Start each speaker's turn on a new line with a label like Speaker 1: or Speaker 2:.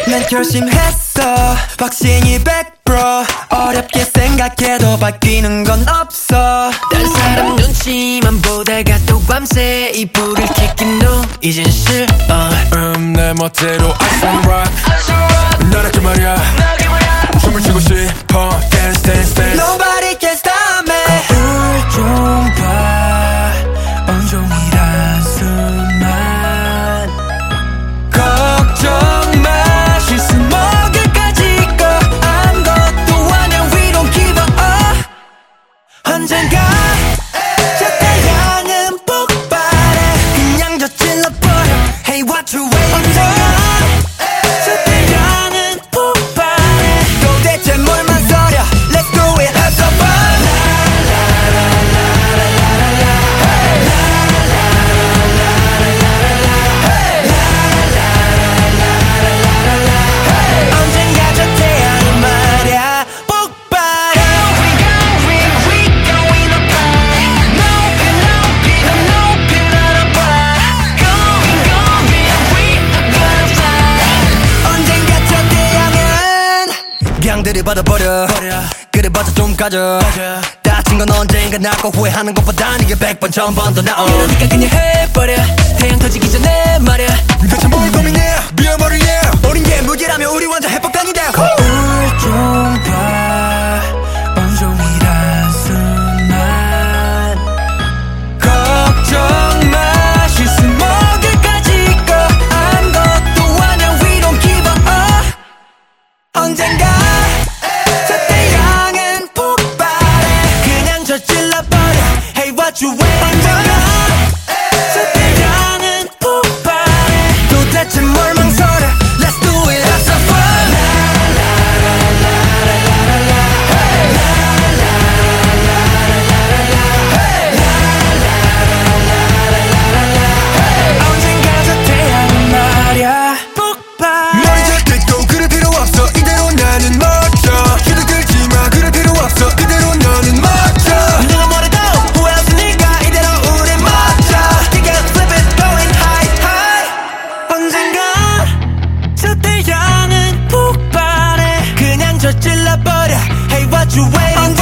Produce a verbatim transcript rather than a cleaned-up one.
Speaker 1: 난 결심했어 확신이 백 퍼센트 어렵게 생각해도 바뀌는 건 없어
Speaker 2: 딴 사람 눈치만 보다가 또 밤새 이불을 킥긴 너 이젠 싫어
Speaker 3: 음, 내 멋대로 I wanna rock 너랄게 말야 춤을 추고 싶어 Dance dance dance
Speaker 1: Nobody can stop me
Speaker 3: 거울 좀 봐 온종일한 수만
Speaker 1: 걱정 마 실수 먹을 가지고 아무것도 아냐 We don't give a up 언젠가 저 태양은 폭발해 그냥 저질러버려 Hey what you waiting 언젠가 저 태양은 폭발해 도대체 뭘 망설여 Let's do it have some fun 언젠가 저 태양은 말야 폭발해 We going up high 높이 높이 높이 날아봐 Going going we are gonna fly 언젠가 저 태양은 그냥 들이받아버려 그래봤자 좀 가져 다친 건 언젠가 낫고 후회하는 것보다 이게 백 번 천 번 더 나아
Speaker 2: 그러니까 그냥 해버려 태양 터지기 전에 말야
Speaker 3: 대체 뭘 고민해 비어버려 yeah
Speaker 1: 우린 괴물이라면 우리 완전 해법당이다
Speaker 3: 거울 좀 봐 온종일한 수만
Speaker 1: 걱정 마 실수 먹을 가지고 아무것도 아냐 We don't give a up 언젠가 저 태양은 폭발해 그냥 저질러버려 Hey what you waiting 언젠가 저 태양은 폭발해 도대체 뭘 망설여 Let's do it have some fun 언젠가 저 태양은 말야 폭발
Speaker 3: 널 절대 또 그럴 필요 없어 이대로 나는 멋져 기도 들지마 그럴 필요 없어 이대로 너는 멋져
Speaker 1: 누가 뭐래도 후회없으니까 이대로 우리 멋져 Take a flip it going high high 언젠가 저 태양은 폭발해 그냥 저질러버려 Hey what you waiting